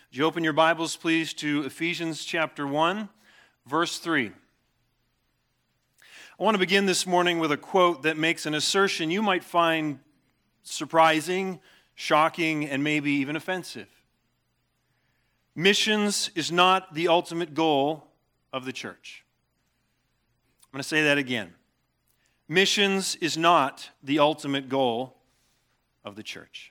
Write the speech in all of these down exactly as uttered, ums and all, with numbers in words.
Would you open your Bibles, please, to Ephesians chapter one, verse three. I want to begin this morning with a quote that makes an assertion you might find surprising, shocking, and maybe even offensive. Missions is not the ultimate goal of the church. I'm going to say that again. Missions is not the ultimate goal of the church.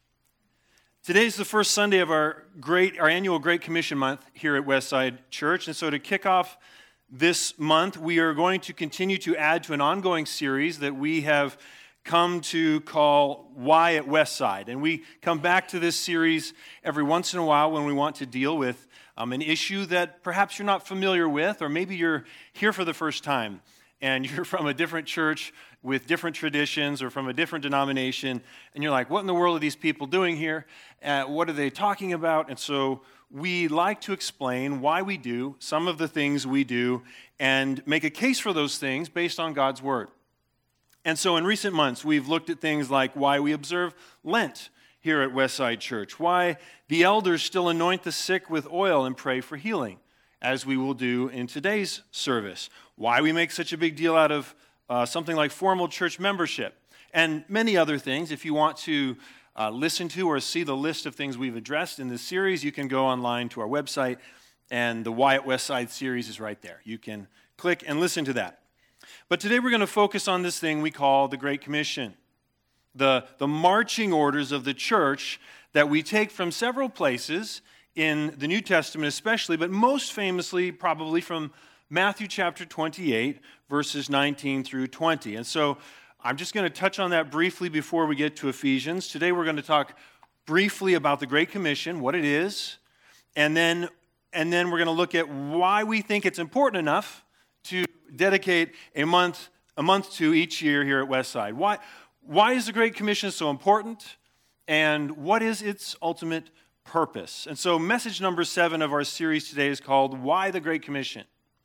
Today's the first Sunday of our great, our annual Great Commission month here at Westside Church, and so to kick off this month, we are going to continue to add to an ongoing series that we have come to call Why at Westside. And we come back to this series every once in a while when we want to deal with um, an issue that perhaps you're not familiar with, or maybe you're here for the first time and you're from a different church with different traditions or from a different denomination, and you're like, what in the world are these people doing here? Uh, what are they talking about? And so we like to explain why we do some of the things we do and make a case for those things based on God's Word. And so in recent months, we've looked at things like why we observe Lent here at Westside Church, why the elders still anoint the sick with oil and pray for healing, as we will do in today's service, why we make such a big deal out of uh, something like formal church membership, and many other things. If you want to uh, listen to or see the list of things we've addressed in this series, you can go online to our website, and the Why at Westside series is right there. You can click and listen to that. But today we're going to focus on this thing we call the Great Commission, the, the marching orders of the church that we take from several places in the New Testament especially, but most famously probably from Matthew chapter twenty-eight, verses nineteen through twenty. And so I'm just going to touch on that briefly before we get to Ephesians. Today we're going to talk briefly about the Great Commission, what it is, and then, and then we're going to look at why we think it's important enough to dedicate a month, a month to each year here at Westside. Why, why is the Great Commission so important, and what is its ultimate purpose? And so message number seven of our series today is called Why the Great Commission?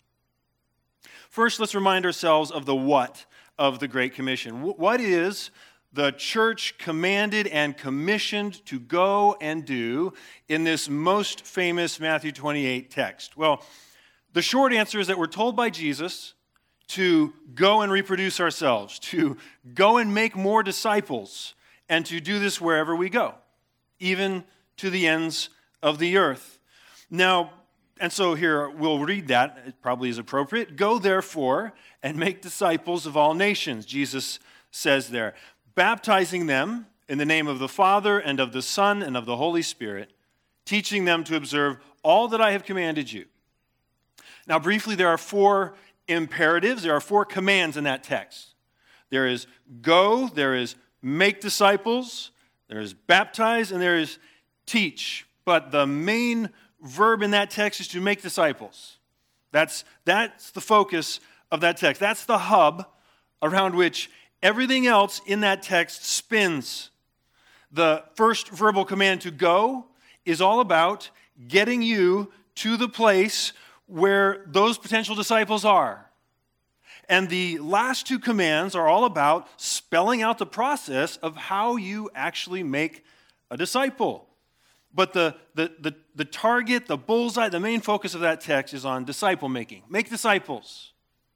First, let's remind ourselves of the what of the Great Commission. What is the church commanded and commissioned to go and do in this most famous Matthew twenty-eight text? Well, the short answer is that we're told by Jesus to go and reproduce ourselves, to go and make more disciples, and to do this wherever we go, even to the ends of the earth. Now, and so here we'll read that, it probably is appropriate. Go therefore and make disciples of all nations, Jesus says there, baptizing them in the name of the Father and of the Son and of the Holy Spirit, teaching them to observe all that I have commanded you. Now, briefly, there are four imperatives, there are four commands in that text. There is go, there is make disciples, there is baptize, and there is teach. But the main verb in that text is to make disciples. That's, that's the focus of that text. That's the hub around which everything else in that text spins. The first verbal command to go is all about getting you to the place where those potential disciples are. And the last two commands are all about spelling out the process of how you actually make a disciple. But the, the, the, the target, the bullseye, the main focus of that text is on disciple making. Make disciples.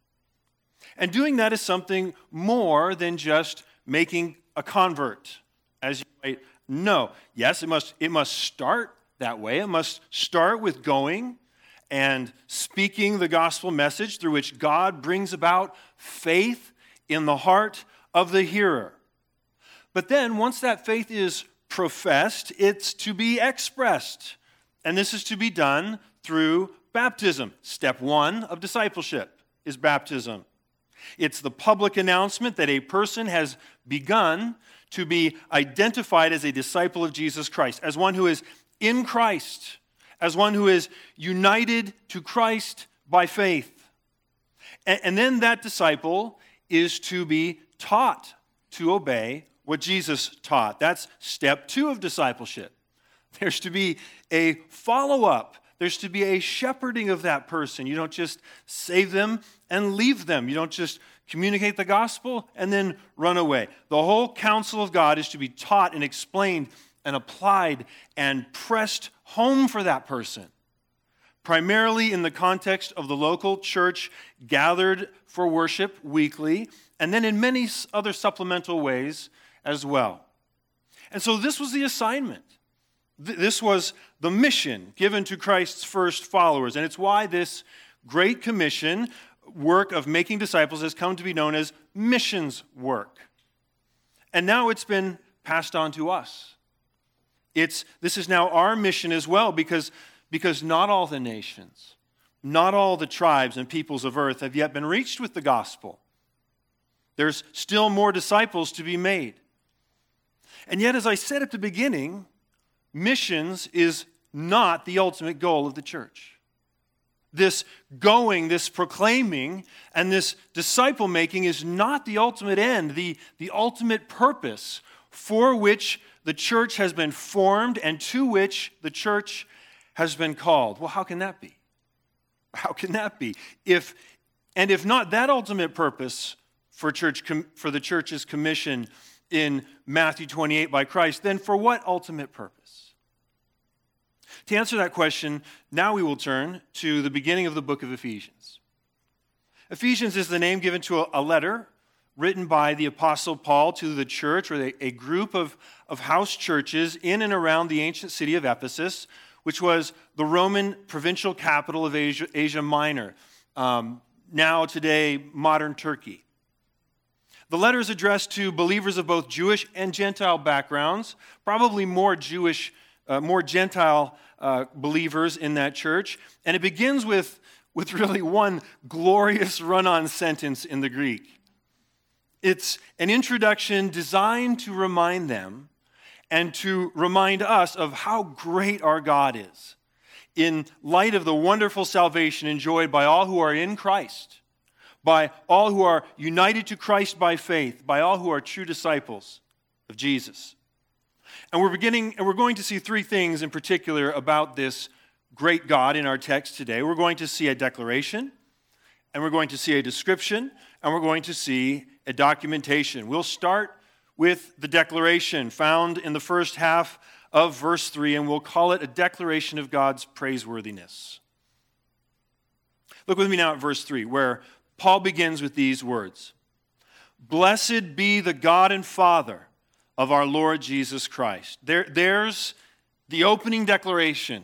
And doing that is something more than just making a convert, as you might know. Yes, it must, it must start that way. It must start with going and speaking the gospel message through which God brings about faith in the heart of the hearer. But then, once that faith is professed, it's to be expressed. And this is to be done through baptism. Step one of discipleship is baptism. It's the public announcement that a person has begun to be identified as a disciple of Jesus Christ, as one who is in Christ, as one who is united to Christ by faith. And, and then that disciple is to be taught to obey what Jesus taught. That's step two of discipleship. There's to be a follow-up. There's to be a shepherding of that person. You don't just save them and leave them. You don't just communicate the gospel and then run away. The whole counsel of God is to be taught and explained and applied and pressed home for that person, primarily in the context of the local church gathered for worship weekly, and then in many other supplemental ways as well. And so this was the assignment. This was the mission given to Christ's first followers, and it's why this Great Commission work of making disciples has come to be known as missions work. And now it's been passed on to us. It's, this is now our mission as well, because, because not all the nations, not all the tribes and peoples of earth have yet been reached with the gospel. There's still more disciples to be made. And yet, as I said at the beginning, missions is not the ultimate goal of the church. This going, this proclaiming, and this disciple making is not the ultimate end, the, the ultimate purpose for which the church has been formed and to which the church has been called. Well, how can that be? How can that be? If and if not that ultimate purpose for church for the church's commission in Matthew twenty-eight by Christ, then for what ultimate purpose? To answer that question, now we will turn to the beginning of the book of Ephesians. Ephesians is the name given to a, a letter written by the Apostle Paul to the church, or a, a group of, of house churches in and around the ancient city of Ephesus, which was the Roman provincial capital of Asia, Asia Minor, um, now today modern Turkey. The letter is addressed to believers of both Jewish and Gentile backgrounds, probably more Jewish, uh, more Gentile uh, believers in that church. And it begins with, with really one glorious run-on sentence in the Greek. It's an introduction designed to remind them and to remind us of how great our God is in light of the wonderful salvation enjoyed by all who are in Christ, by all who are united to Christ by faith, by all who are true disciples of Jesus. And we're beginning, and we're going to see three things in particular about this great God in our text today. We're going to see a declaration, and we're going to see a description, and we're going to see a documentation. We'll start with the declaration found in the first half of verse three, and we'll call it a declaration of God's praiseworthiness. Look with me now at verse three, where Paul begins with these words. Blessed be the God and Father of our Lord Jesus Christ. There, there's the opening declaration.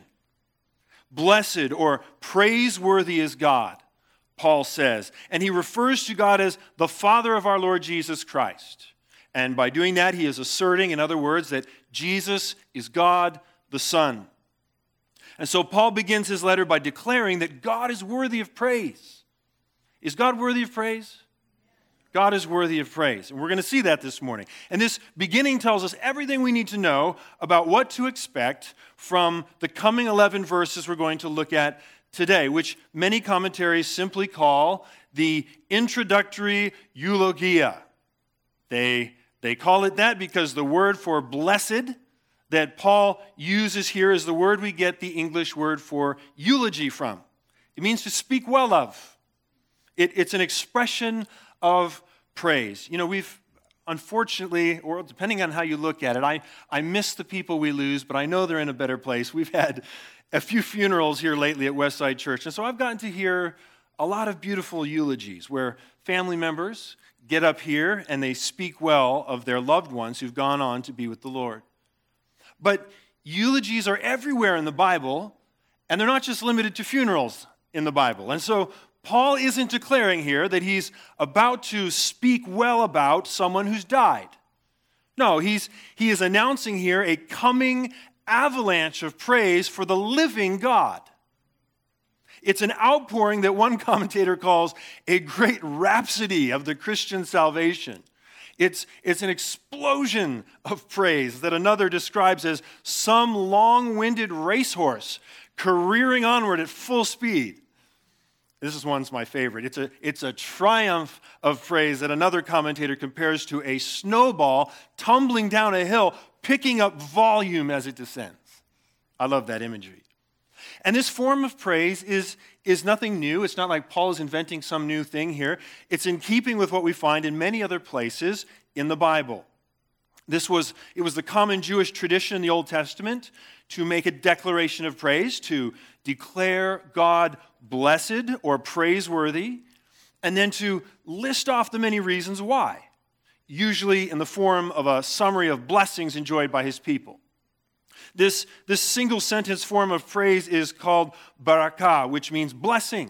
Blessed or praiseworthy is God, Paul says. And he refers to God as the Father of our Lord Jesus Christ. And by doing that, he is asserting, in other words, that Jesus is God the Son. And so Paul begins his letter by declaring that God is worthy of praise. Is God worthy of praise? God is worthy of praise. And we're going to see that this morning. And this beginning tells us everything we need to know about what to expect from the coming eleven verses we're going to look at today, which many commentaries simply call the introductory eulogia. They, they call it that because the word for blessed that Paul uses here is the word we get the English word for eulogy from. It means to speak well of. It, it's an expression of praise. You know, we've, unfortunately, or depending on how you look at it, I, I miss the people we lose, but I know they're in a better place. We've had a few funerals here lately at Westside Church, and so I've gotten to hear a lot of beautiful eulogies where family members get up here and they speak well of their loved ones who've gone on to be with the Lord. But eulogies are everywhere in the Bible, and they're not just limited to funerals in the Bible. And so Paul isn't declaring here that he's about to speak well about someone who's died. No, he's, he is announcing here a coming avalanche of praise for the living God. It's an outpouring that one commentator calls a great rhapsody of the Christian salvation. It's, it's an explosion of praise that another describes as some long-winded racehorse careering onward at full speed. This is one's my favorite. It's a, it's a triumph of praise that another commentator compares to a snowball tumbling down a hill, picking up volume as it descends. I love that imagery. And this form of praise is, is nothing new. It's not like Paul is inventing some new thing here. It's in keeping with what we find in many other places in the Bible. This was, it was the common Jewish tradition in the Old Testament to make a declaration of praise, to declare God blessed or praiseworthy, and then to list off the many reasons why, usually in the form of a summary of blessings enjoyed by his people. This, this single sentence form of praise is called barakah, which means blessing.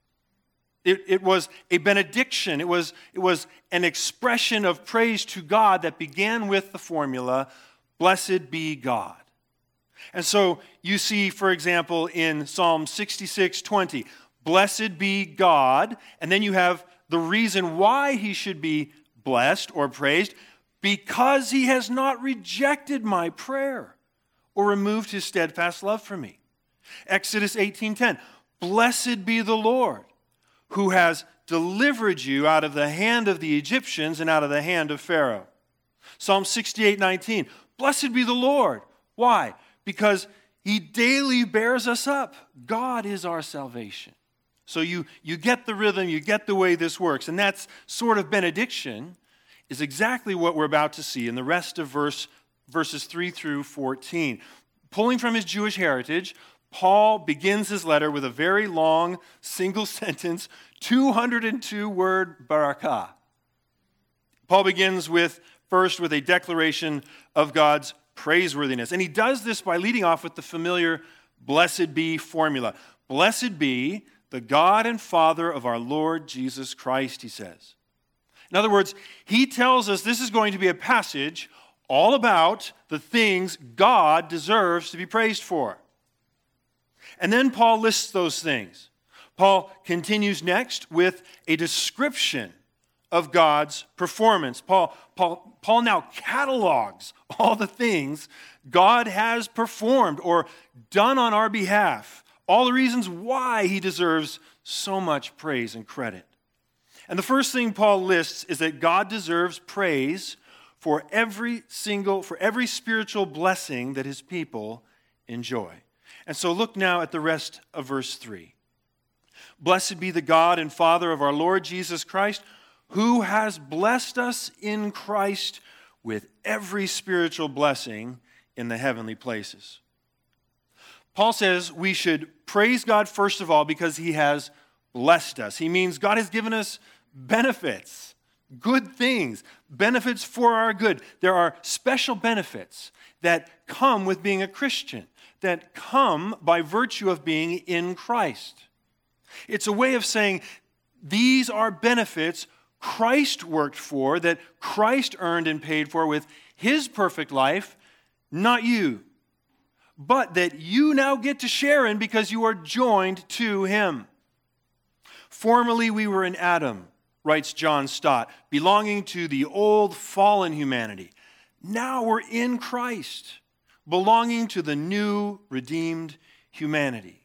It, it was a benediction. It was, it was an expression of praise to God that began with the formula, blessed be God. And so you see, for example, in Psalm sixty-six twenty, blessed be God, and then you have the reason why he should be blessed or praised, because he has not rejected my prayer or removed his steadfast love for me. Exodus eighteen ten, blessed be the Lord, who has delivered you out of the hand of the Egyptians and out of the hand of Pharaoh. Psalm sixty-eight nineteen, blessed be the Lord. Why? Because he daily bears us up. God is our salvation. So you, you get the rhythm, you get the way this works. And that sort of benediction is exactly what we're about to see in the rest of verse, verses three through fourteen. Pulling from his Jewish heritage, Paul begins his letter with a very long, single-sentence, two hundred two word barakah. Paul begins with, first, with a declaration of God's praiseworthiness. And he does this by leading off with the familiar blessed be formula. Blessed be the God and Father of our Lord Jesus Christ, he says. In other words, he tells us this is going to be a passage all about the things God deserves to be praised for. And then Paul lists those things. Paul continues next with a description of God's performance. Paul, Paul, Paul now catalogs all the things God has performed or done on our behalf, all the reasons why he deserves so much praise and credit. And the first thing Paul lists is that God deserves praise for every single, for every spiritual blessing that his people enjoy. And so look now at the rest of verse three. Blessed be the God and Father of our Lord Jesus Christ, who has blessed us in Christ with every spiritual blessing in the heavenly places. Paul says we should praise God first of all because he has blessed us. He means God has given us benefits, good things, benefits for our good. There are special benefits that come with being a Christian, that come by virtue of being in Christ. It's a way of saying these are benefits Christ worked for, that Christ earned and paid for with his perfect life, not you, but that you now get to share in because you are joined to him. Formerly we were in Adam, writes John Stott, belonging to the old fallen humanity. Now we're in Christ, belonging to the new redeemed humanity.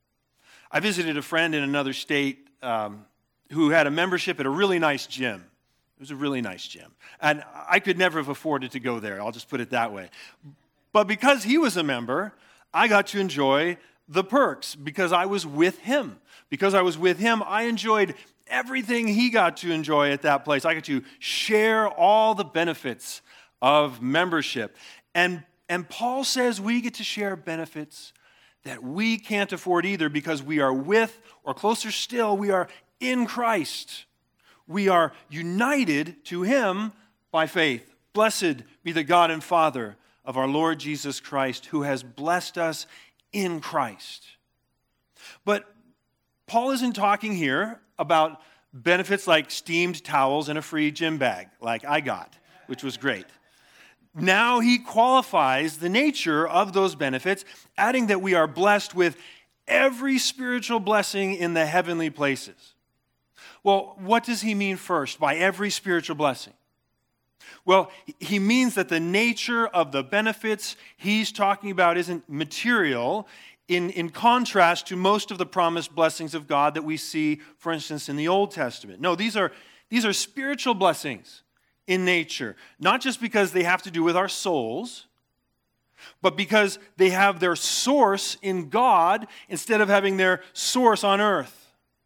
I visited a friend in another state um, who had a membership at a really nice gym. It was a really nice gym. And I could never have afforded to go there. I'll just put it that way. But because he was a member, I got to enjoy the perks because I was with him. Because I was with him, I enjoyed everything he got to enjoy at that place. I got to share all the benefits of membership. And, and Paul says we get to share benefits that we can't afford either because we are with, or closer still, we are in Christ. We are united to him by faith. Blessed be the God and Father of our Lord Jesus Christ, who has blessed us in Christ. But Paul isn't talking here about benefits like steamed towels and a free gym bag, like I got, which was great. Now he qualifies the nature of those benefits, adding that we are blessed with every spiritual blessing in the heavenly places. Well, what does he mean first by every spiritual blessing? Well, he means that the nature of the benefits he's talking about isn't material in, in contrast to most of the promised blessings of God that we see, for instance, in the Old Testament. No, these are, these are spiritual blessings in nature, not just because they have to do with our souls, but because they have their source in God instead of having their source on earth.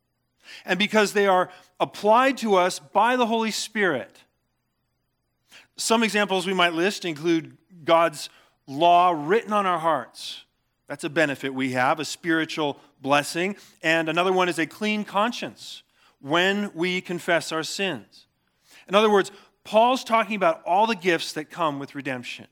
And because they are applied to us by the Holy Spirit. Some examples we might list include God's law written on our hearts. That's a benefit we have, a spiritual blessing. And another one is a clean conscience when we confess our sins. In other words, Paul's talking about all the gifts that come with redemption.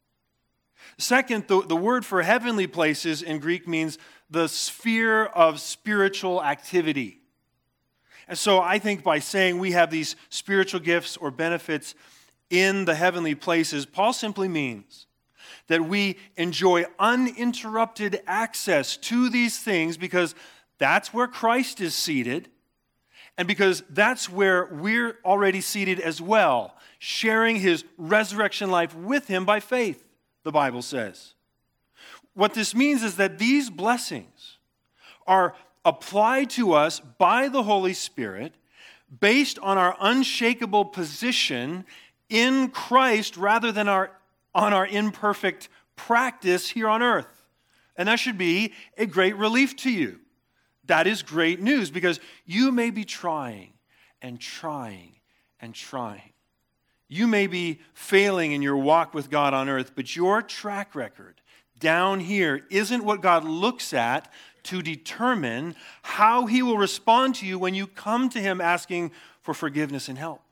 Second, the, the word for heavenly places in Greek means the sphere of spiritual activity. And so I think by saying we have these spiritual gifts or benefits in the heavenly places, Paul simply means that we enjoy uninterrupted access to these things because that's where Christ is seated, and because that's where we're already seated as well, sharing his resurrection life with him by faith, the Bible says. What this means is that these blessings are applied to us by the Holy Spirit based on our unshakable position in Christ rather than our, on our imperfect practice here on earth. And that should be a great relief to you. That is great news because you may be trying and trying and trying. You may be failing in your walk with God on earth, but your track record down here isn't what God looks at to determine how he will respond to you when you come to him asking for forgiveness and help.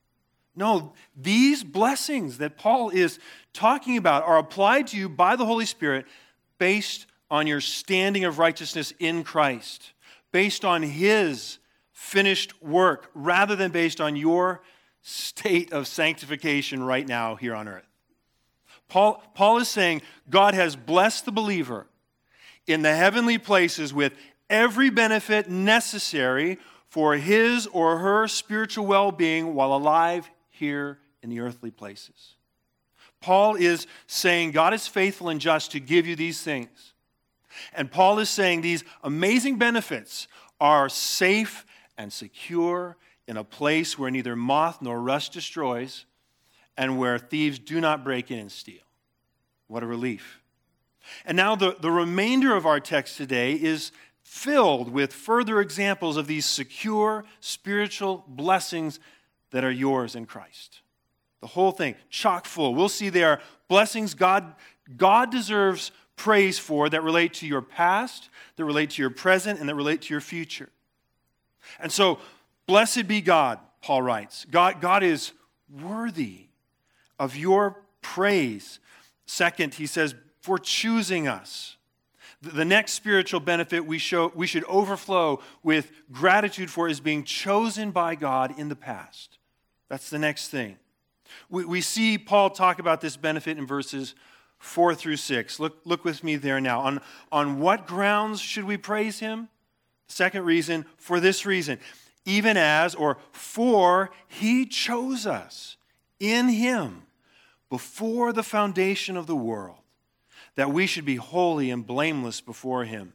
No, these blessings that Paul is talking about are applied to you by the Holy Spirit based on your standing of righteousness in Christ, based on his finished work, rather than based on your state of sanctification right now here on earth. Paul, Paul is saying God has blessed the believer in the heavenly places with every benefit necessary for his or her spiritual well-being while alive here in the earthly places. Paul is saying God is faithful and just to give you these things. And Paul is saying these amazing benefits are safe and secure in a place where neither moth nor rust destroys and where thieves do not break in and steal. What a relief. And now the, the remainder of our text today is filled with further examples of these secure spiritual blessings that are yours in Christ. The whole thing, chock full. We'll see there are blessings God, God deserves praise for that relate to your past, that relate to your present, and that relate to your future. And so, blessed be God, Paul writes. God, God is worthy of your praise. Second, he says, for choosing us. The next spiritual benefit we show we should overflow with gratitude for is being chosen by God in the past. That's the next thing. We, we see Paul talk about this benefit in verses four through six. Look, look with me there now. On, on what grounds should we praise him? Second reason, for this reason. Even as, or for, he chose us in him before the foundation of the world, that we should be holy and blameless before him.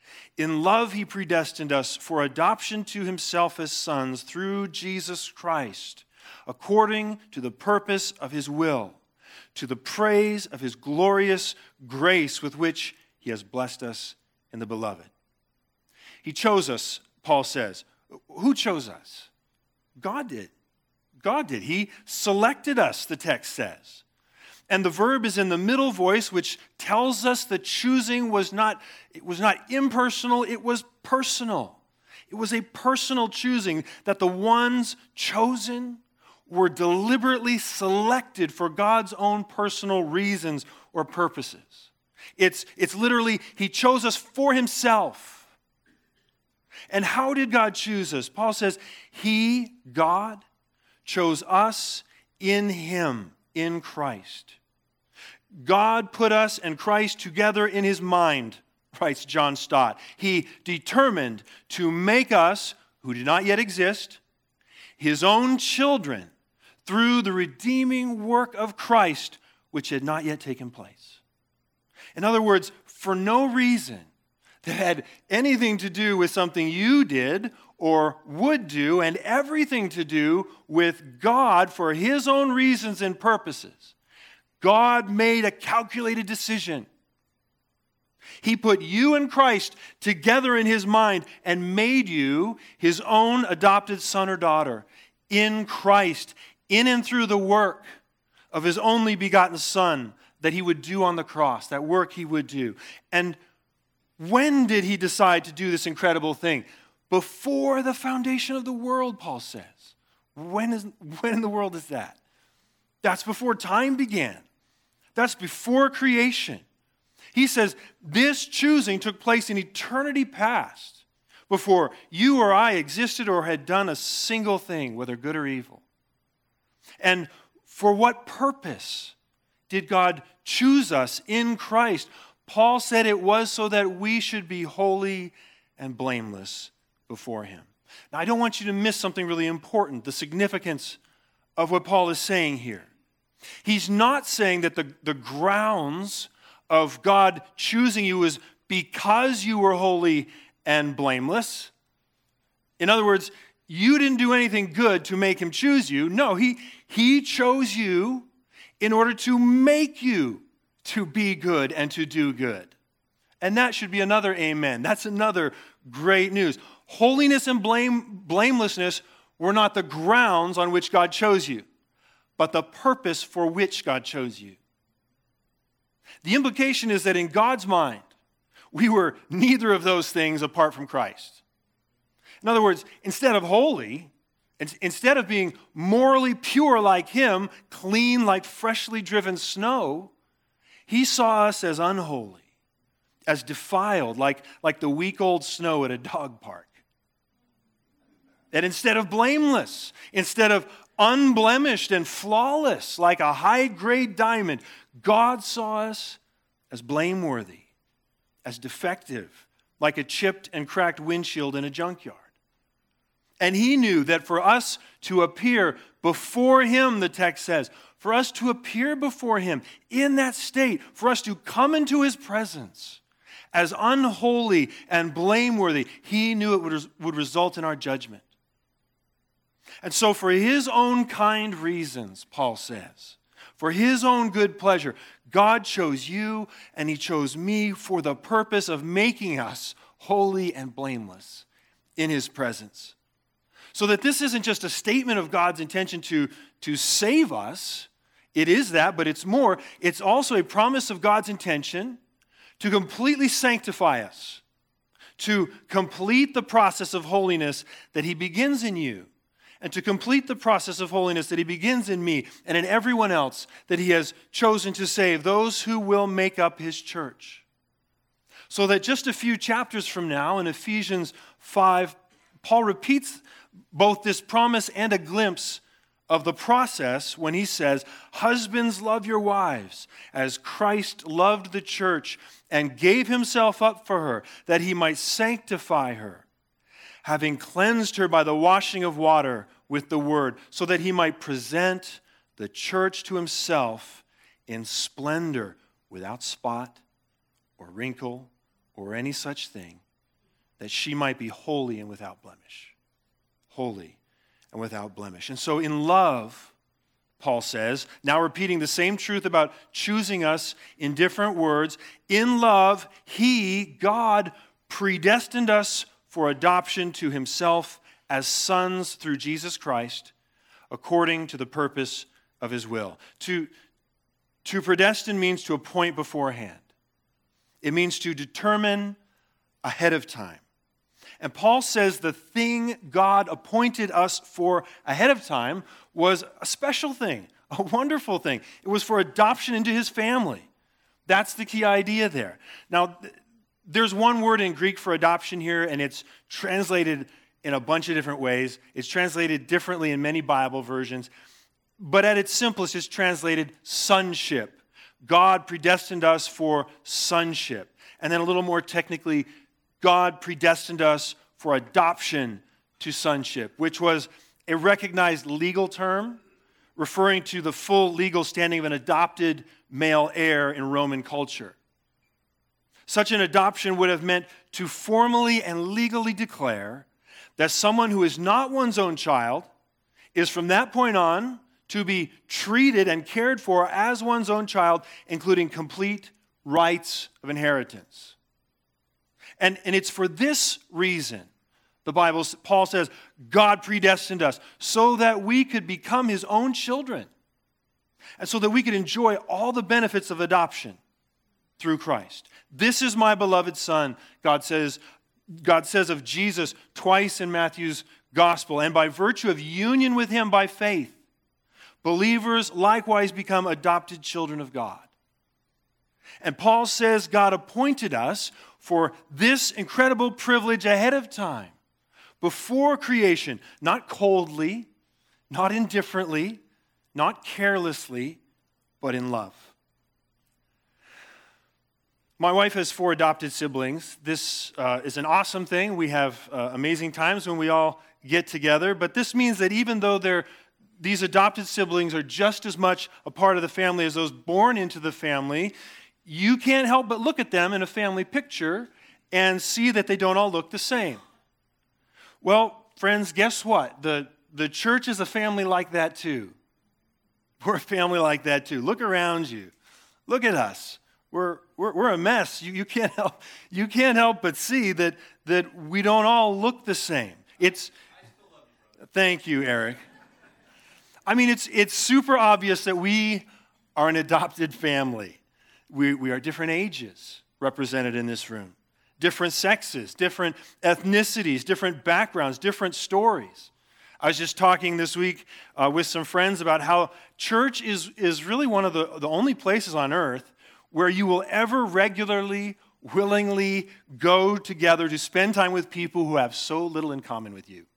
In love he predestined us for adoption to himself as sons through Jesus Christ, according to the purpose of his will, to the praise of his glorious grace with which he has blessed us in the beloved. He chose us, Paul says. Who chose us? God did. God did. He selected us, the text says. And the verb is in the middle voice, which tells us that choosing was not, it was not impersonal, it was personal. It was a personal choosing, that the ones chosen were deliberately selected for God's own personal reasons or purposes. It's, it's literally, he chose us for himself. And how did God choose us? Paul says, he, God, chose us in him, in Christ. God put us and Christ together in his mind, writes John Stott. He determined to make us, who did not yet exist, his own children through the redeeming work of Christ, which had not yet taken place. In other words, for no reason that had anything to do with something you did or would do, and everything to do with God for his own reasons and purposes, God made a calculated decision. He put you and Christ together in his mind and made you his own adopted son or daughter in Christ, in and through the work of his only begotten Son that he would do on the cross, that work he would do. And when did he decide to do this incredible thing? Before the foundation of the world, Paul says. When is when in the world is that? That's before time began. That's before creation. He says this choosing took place in eternity past, before you or I existed or had done a single thing, whether good or evil. And for what purpose did God choose us in Christ? Paul said it was so that we should be holy and blameless before him. Now, I don't want you to miss something really important, the significance of what Paul is saying here. He's not saying that the, the grounds of God choosing you is because you were holy and blameless. In other words, you didn't do anything good to make him choose you. No, he, he chose you in order to make you to be good and to do good. And that should be another amen. That's another great news. Holiness and blame, blamelessness were not the grounds on which God chose you, but the purpose for which God chose you. The implication is that in God's mind, we were neither of those things apart from Christ. In other words, instead of holy, instead of being morally pure like him, clean like freshly driven snow, he saw us as unholy, as defiled, like, like the week-old snow at a dog park. And instead of blameless, instead of unblemished and flawless, like a high-grade diamond, God saw us as blameworthy, as defective, like a chipped and cracked windshield in a junkyard. And he knew that for us to appear before him, the text says, for us to appear before him in that state, for us to come into his presence as unholy and blameworthy, he knew it would, would result in our judgment. And so for his own kind reasons, Paul says, for his own good pleasure, God chose you and he chose me for the purpose of making us holy and blameless in his presence. So that this isn't just a statement of God's intention to, to save us. It is that, but it's more. It's also a promise of God's intention to completely sanctify us, to complete the process of holiness that he begins in you, and to complete the process of holiness that he begins in me and in everyone else that he has chosen to save, those who will make up his church. So that just a few chapters from now, in Ephesians five, Paul repeats both this promise and a glimpse of the process when he says, husbands, love your wives as Christ loved the church and gave himself up for her, that he might sanctify her, having cleansed her by the washing of water with the word, so that he might present the church to himself in splendor, without spot or wrinkle or any such thing, that she might be holy and without blemish. Holy and without blemish. And so in love, Paul says, now repeating the same truth about choosing us in different words, in love, he, God, predestined us for adoption to himself as sons through Jesus Christ, according to the purpose of his will. To, to predestine means to appoint beforehand. It means to determine ahead of time. And Paul says the thing God appointed us for ahead of time was a special thing, a wonderful thing. It was for adoption into his family. That's the key idea there. Now, there's one word in Greek for adoption here, and it's translated in a bunch of different ways. It's translated differently in many Bible versions. But at its simplest, it's translated sonship. God predestined us for sonship. And then a little more technically, God predestined us for adoption to sonship, which was a recognized legal term referring to the full legal standing of an adopted male heir in Roman culture. Such an adoption would have meant to formally and legally declare that someone who is not one's own child is from that point on to be treated and cared for as one's own child, including complete rights of inheritance. And, and it's for this reason, the Bible, Paul says, God predestined us so that we could become his own children. and so that we could enjoy all the benefits of adoption through Christ. This is my beloved Son, God says, God says of Jesus twice in Matthew's gospel, and by virtue of union with him by faith, believers likewise become adopted children of God. And Paul says God appointed us for this incredible privilege ahead of time, before creation, not coldly, not indifferently, not carelessly, but in love. My wife has four adopted siblings. This uh, is an awesome thing. We have uh, amazing times when we all get together, but this means that even though they're these adopted siblings are just as much a part of the family as those born into the family, you can't help but look at them in a family picture and see that they don't all look the same. Well, friends, guess what? The, the church is a family like that too. We're a family like that too. Look around you. Look at us. We're, we're, we're a mess. You, you, can't help, you can't help but see that, that we don't all look the same. It's, I still love you, brother. Thank you, Eric. I mean, it's, it's super obvious that we are an adopted family. We, we are different ages represented in this room, different sexes, different ethnicities, different backgrounds, different stories. I was just talking this week uh, with some friends about how church is, is really one of the, the only places on earth where you will ever regularly, willingly go together to spend time with people who have so little in common with you.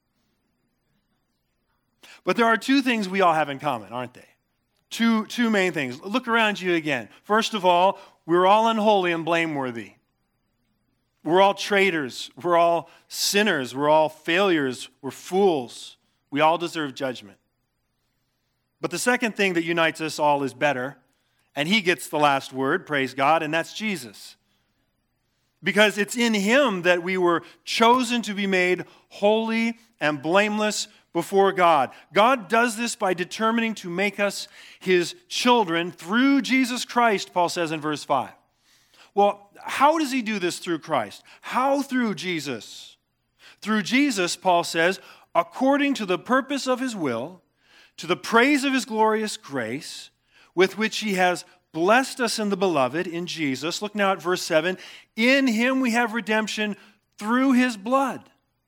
But there are two things we all have in common, aren't they? Two, two main things. Look around you again. First of all, we're all unholy and blameworthy. We're all traitors. We're all sinners. We're all failures. We're fools. We all deserve judgment. But the second thing that unites us all is better, and he gets the last word, praise God, and that's Jesus. Because it's in him that we were chosen to be made holy and blameless before God. God does this by determining to make us his children through Jesus Christ, Paul says in verse five. Well, how does he do this through Christ? How through Jesus? Through Jesus, Paul says, according to the purpose of his will, to the praise of his glorious grace, with which he has blessed us in the beloved, in Jesus. Look now at verse seven. In him we have redemption through his blood.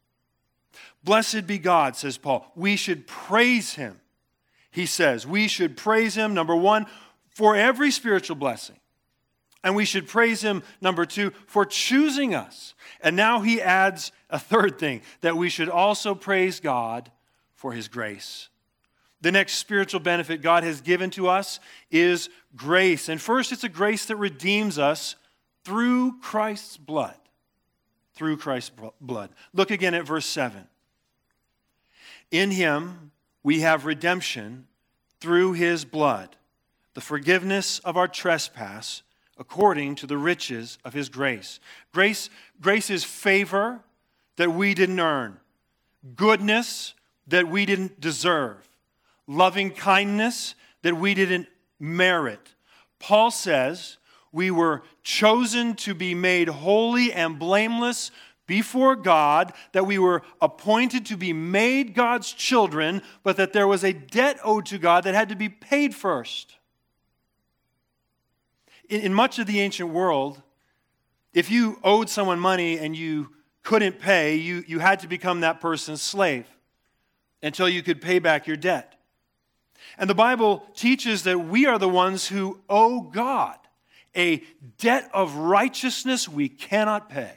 Blessed be God, says Paul. We should praise him. He says we should praise him, number one, for every spiritual blessing. And we should praise him, number two, for choosing us. And now he adds a third thing, that we should also praise God for his grace. The next spiritual benefit God has given to us is grace. And first, it's a grace that redeems us through Christ's blood. Through Christ's blood. Look again at verse seven. In him we have redemption through his blood, the forgiveness of our trespass according to the riches of his grace. Grace, grace is favor that we didn't earn, goodness that we didn't deserve, loving kindness that we didn't merit. Paul says we were chosen to be made holy and blameless before God, that we were appointed to be made God's children, but that there was a debt owed to God that had to be paid first. In, in much of the ancient world, if you owed someone money and you couldn't pay, you, you had to become that person's slave until you could pay back your debt. And the Bible teaches that we are the ones who owe God a debt of righteousness we cannot pay.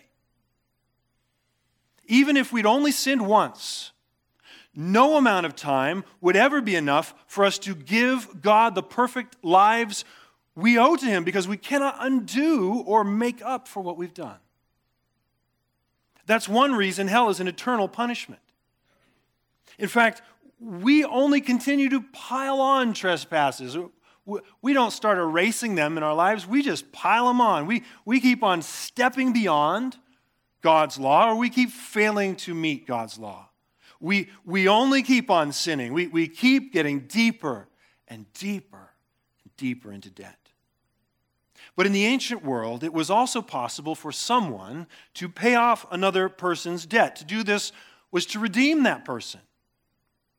Even if we'd only sinned once, no amount of time would ever be enough for us to give God the perfect lives we owe to him, because we cannot undo or make up for what we've done. That's one reason hell is an eternal punishment. In fact, we only continue to pile on trespasses. We don't start erasing them in our lives. We just pile them on. We, we keep on stepping beyond God's law, or we keep failing to meet God's law. We, we only keep on sinning. We, we keep getting deeper and deeper and deeper into debt. But in the ancient world, it was also possible for someone to pay off another person's debt. To do this was to redeem that person.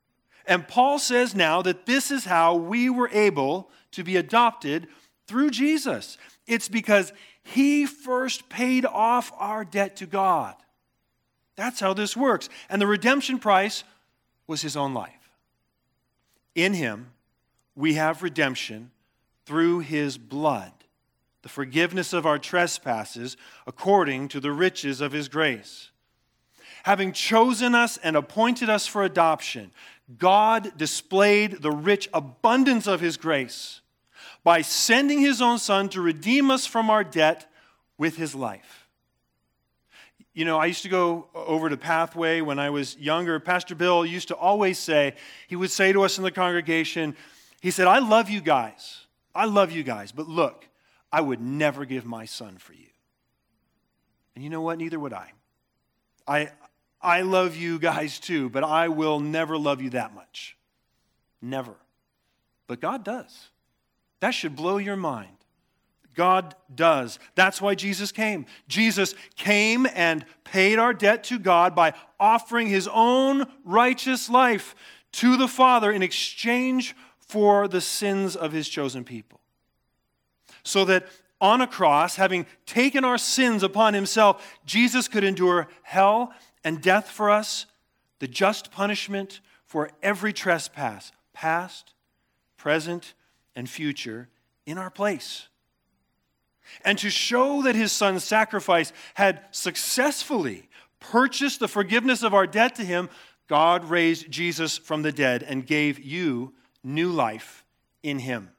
And Paul says now that this is how we were able to be adopted through Jesus. It's because he first paid off our debt to God. That's how this works. And the redemption price was his own life. In him, we have redemption through his blood, the forgiveness of our trespasses according to the riches of his grace. Having chosen us and appointed us for adoption, God displayed the rich abundance of his grace by sending his own Son to redeem us from our debt with his life. You know, I used to go over to Pathway when I was younger. Pastor Bill used to always say, he would say to us in the congregation, he said, I love you guys. I love you guys, but look, I would never give my son for you. And you know what? Neither would I. I, I love you guys too, but I will never love you that much. Never. But God does. That should blow your mind. God does. That's why Jesus came. Jesus came and paid our debt to God by offering his own righteous life to the Father in exchange for the sins of his chosen people. So that on a cross, having taken our sins upon himself, Jesus could endure hell and death for us, the just punishment for every trespass, past, present, and future, in our place. And to show that his son's sacrifice had successfully purchased the forgiveness of our debt to him, God raised Jesus from the dead and gave you new life in him.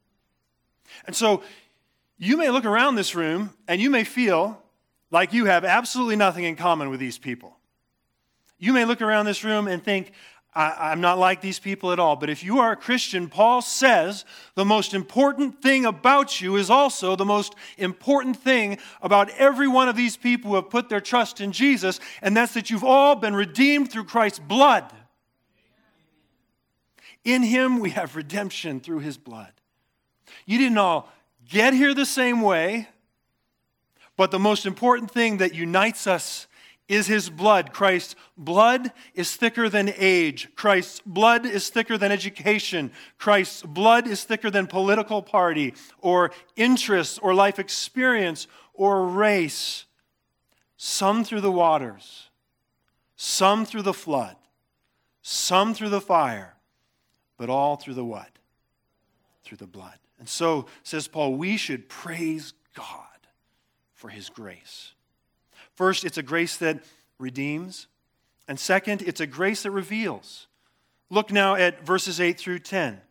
And so you may look around this room and you may feel like you have absolutely nothing in common with these people. You may look around this room and think, I, I'm not like these people at all. But if you are a Christian, Paul says the most important thing about you is also the most important thing about every one of these people who have put their trust in Jesus, and that's that you've all been redeemed through Christ's blood. In him we have redemption through his blood. You didn't all get here the same way, but the most important thing that unites us is his blood. Christ's blood is thicker than age. Christ's blood is thicker than education. Christ's blood is thicker than political party or interests or life experience or race. Some through the waters, some through the flood, some through the fire, but all through the what? Through the blood. And so, says Paul, we should praise God for his grace. First, it's a grace that redeems. And second, it's a grace that reveals. Look now at verses eight through ten.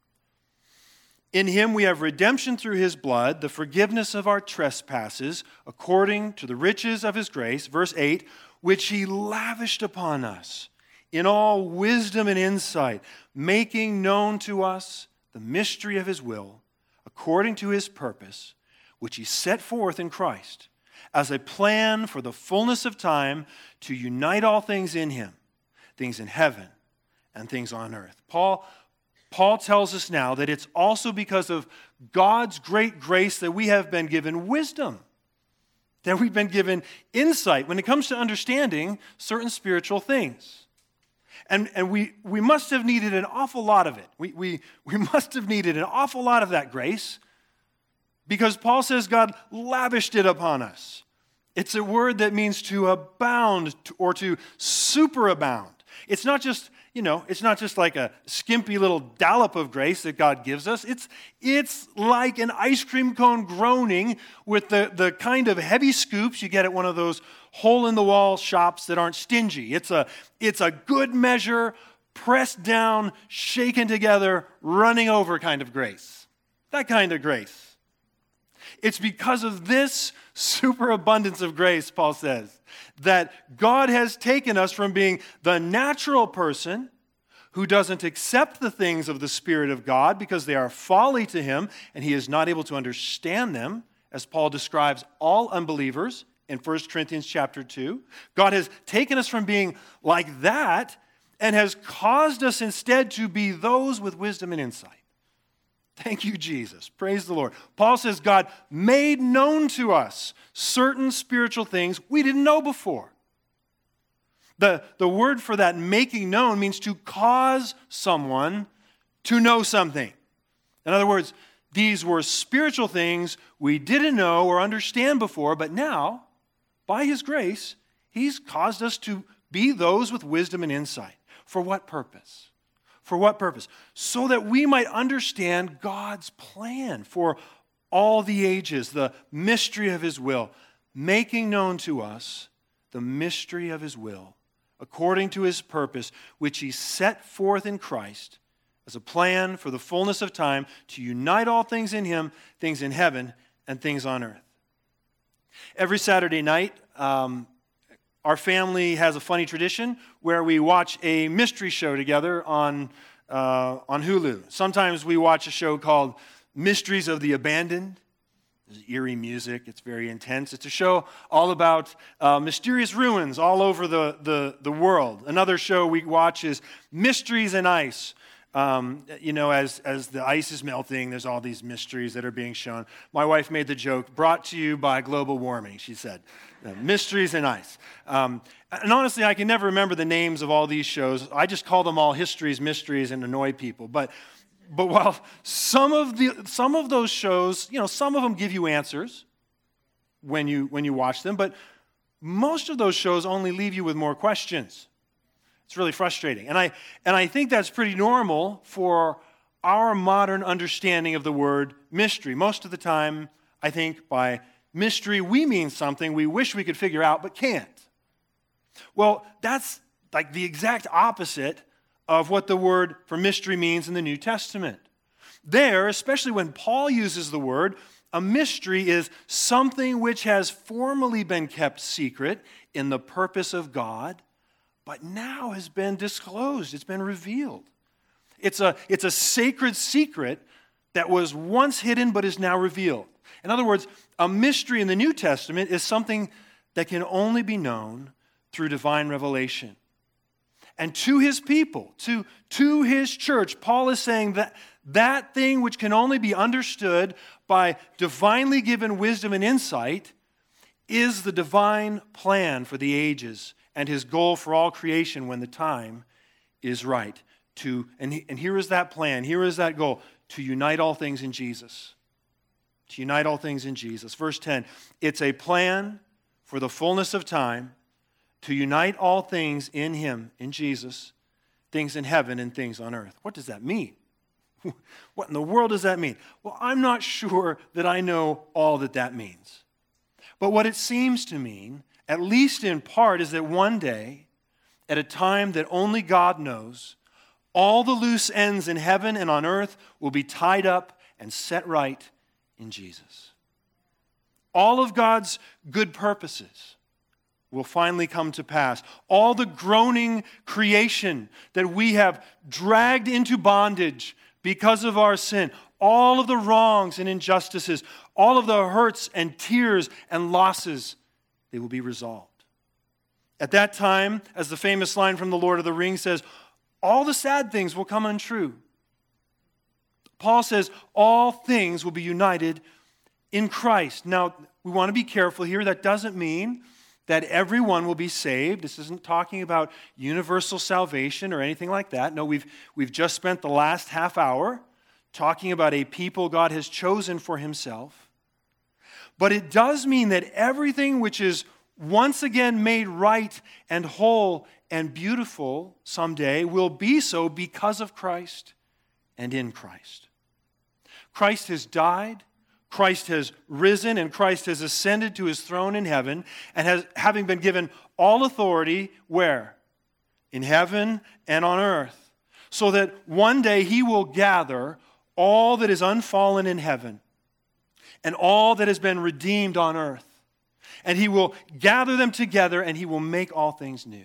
In him we have redemption through his blood, the forgiveness of our trespasses, according to the riches of his grace. Verse eight, which he lavished upon us in all wisdom and insight, making known to us the mystery of his will, according to his purpose, which he set forth in Christ, as a plan for the fullness of time to unite all things in him, things in heaven and things on earth. Paul, Paul tells us now that it's also because of God's great grace that we have been given wisdom, that we've been given insight when it comes to understanding certain spiritual things. And, and we, we must have needed an awful lot of it. We, we, we must have needed an awful lot of that grace, because Paul says God lavished it upon us. It's a word that means to abound or to superabound. It's not just, you know, it's not just like a skimpy little dollop of grace that God gives us. It's, it's like an ice cream cone groaning with the, the kind of heavy scoops you get at one of those hole-in-the-wall shops that aren't stingy. It's a, it's a good measure, pressed down, shaken together, running over kind of grace. That kind of grace. It's because of this superabundance of grace, Paul says, that God has taken us from being the natural person who doesn't accept the things of the Spirit of God because they are folly to him and he is not able to understand them, as Paul describes all unbelievers in First Corinthians chapter two. God has taken us from being like that and has caused us instead to be those with wisdom and insight. Thank you, Jesus. Praise the Lord. Paul says God made known to us certain spiritual things we didn't know before. The, the word for that making known means to cause someone to know something. In other words, these were spiritual things we didn't know or understand before, but now, by His grace, He's caused us to be those with wisdom and insight. For what purpose? For what purpose? So that we might understand God's plan for all the ages, the mystery of His will, making known to us the mystery of His will, according to His purpose, which He set forth in Christ as a plan for the fullness of time to unite all things in Him, things in heaven and things on earth. Every Saturday night, um, our family has a funny tradition where we watch a mystery show together on, uh, on Hulu. Sometimes we watch a show called Mysteries of the Abandoned. There's eerie music. It's very intense. It's a show all about uh, mysterious ruins all over the, the, the world. Another show we watch is Mysteries in Ice. Um, you know, as, as the ice is melting, there's all these mysteries that are being shown. My wife made the joke, brought to you by global warming, she said. Uh, mysteries in Ice. Um, and honestly, I can never remember the names of all these shows. I just call them all histories, mysteries, and annoy people. But But while some of the some of those shows, you know, some of them give you answers when you when you watch them, but most of those shows only leave you with more questions. It's really frustrating. And I and I think that's pretty normal for our modern understanding of the word mystery. Most of the time, I think by mystery we mean something we wish we could figure out but can't. Well, that's like the exact opposite of what the word for mystery means in the New Testament. There, especially when Paul uses the word, a mystery is something which has formerly been kept secret in the purpose of God, but now has been disclosed. It's been revealed. It's a, it's a sacred secret that was once hidden but is now revealed. In other words, a mystery in the New Testament is something that can only be known through divine revelation. And to His people, to, to His church, Paul is saying that that thing which can only be understood by divinely given wisdom and insight is the divine plan for the ages and His goal for all creation when the time is right. To, and, he, and here is that plan, here is that goal, to unite all things in Jesus. To unite all things in Jesus. Verse ten, it's a plan for the fullness of time to unite all things in Him, in Jesus, things in heaven and things on earth. What does that mean? What in the world does that mean? Well, I'm not sure that I know all that that means. But what it seems to mean, at least in part, is that one day, at a time that only God knows, all the loose ends in heaven and on earth will be tied up and set right in Jesus. All of God's good purposes will finally come to pass. All the groaning creation that we have dragged into bondage because of our sin, all of the wrongs and injustices, all of the hurts and tears and losses, they will be resolved. At that time, as the famous line from the Lord of the Rings says, all the sad things will come untrue. Paul says all things will be united in Christ. Now, we want to be careful here. That doesn't mean that everyone will be saved. This isn't talking about universal salvation or anything like that. No, we've, we've just spent the last half hour talking about a people God has chosen for Himself. But it does mean that everything which is once again made right and whole and beautiful someday will be so because of Christ and in Christ. Christ has died, Christ has risen, and Christ has ascended to His throne in heaven, and has, having been given all authority, where? In heaven and on earth. So that one day He will gather all that is unfallen in heaven and all that has been redeemed on earth. And He will gather them together, and He will make all things new.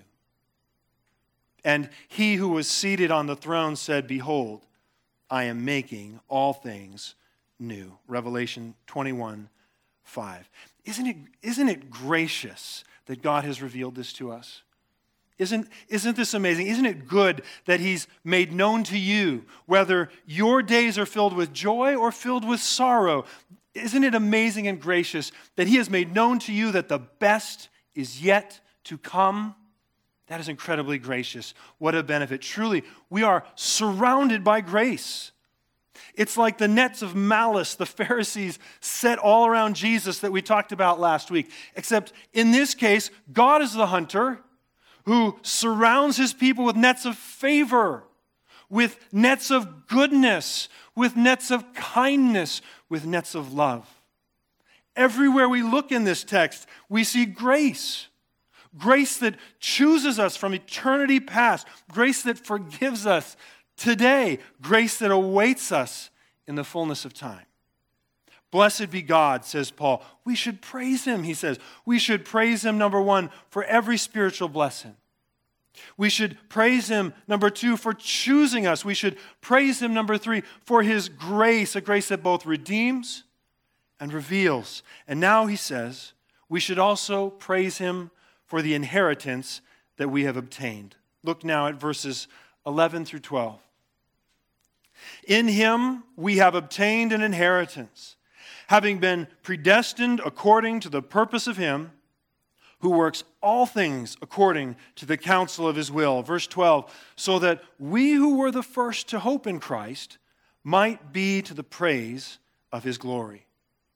And He who was seated on the throne said, behold, I am making all things new. Revelation twenty-one five. Isn't it, isn't it gracious that God has revealed this to us? Isn't, isn't this amazing? Isn't it good that He's made known to you, whether your days are filled with joy or filled with sorrow? Isn't it amazing and gracious that He has made known to you that the best is yet to come? That is incredibly gracious. What a benefit. Truly, we are surrounded by grace. It's like the nets of malice the Pharisees set all around Jesus that we talked about last week. Except in this case, God is the hunter who surrounds his people with nets of favor, with nets of goodness, with nets of kindness, with nets of love. Everywhere we look in this text, we see grace. Grace that chooses us from eternity past. Grace that forgives us today. Grace that awaits us in the fullness of time. Blessed be God, says Paul. We should praise him, he says. We should praise him, number one, for every spiritual blessing. We should praise him, number two, for choosing us. We should praise him, number three, for his grace, a grace that both redeems and reveals. And now he says, we should also praise him for the inheritance that we have obtained. Look now at verses eleven through twelve. In him we have obtained an inheritance, having been predestined according to the purpose of him who works all things according to the counsel of his will. Verse twelve, so that we who were the first to hope in Christ might be to the praise of his glory.